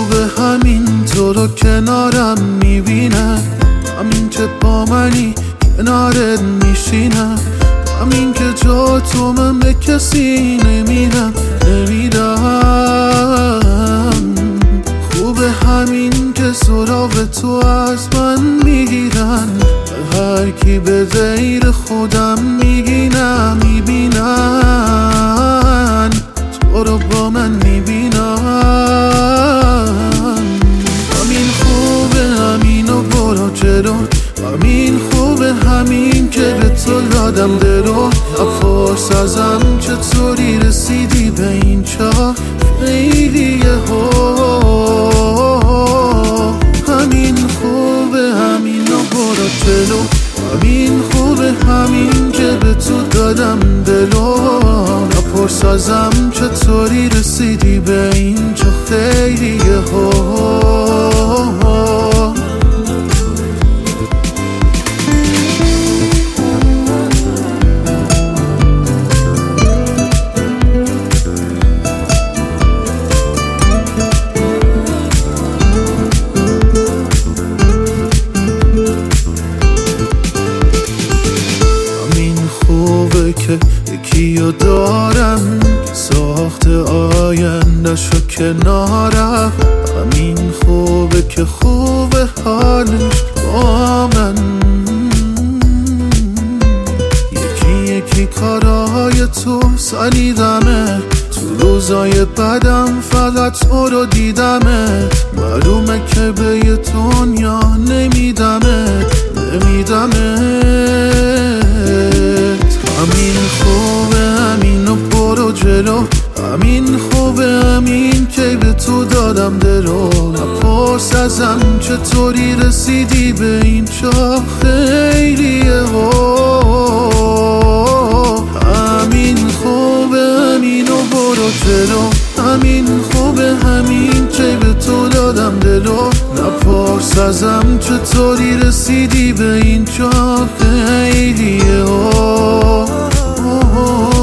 خوبه همین تو رو کنارم میبینم، همین که با منی کنارت میشینم، همین که جا تو من به کسی نمیدم. خوبه همین که سراغ تو از من میگیرن، هر کی به غیر خودم میبینن تو رو با من میبینن. همین خوبه همین و برو جلو، همین خوبه همین که به تو دادم دلو. نپرس ازم چطوری رسیدی به این چاه، خیلیه ها. همین خوبه همین و برو جلو، همین خوبه همین که به تو دادم دلو. نپرس ازم چطوری رسیدی به این چاه، خیلیه ها. خوبه که یکیو دارم که ساخت آینده‌شو کنارم، همین خوبه که خوبه حالش با من. یکی یکی کارهای تو سنیدمه، تو روزای بدم فقط تو رو دیدمه. معلومه که به یه دنیا نمیدمت. همین خوبه همین و برو جلو، همین خوبه همین که به تو دادم دلو. نپرس ازم چطوری رسیدی به این چاه، خیلیه ها. همین خوبه همین و برو جلو، همین خوبه همین که به تو دادم دلو. نپرس ازم چطوری رسیدی به این چاه، خیلیه ها.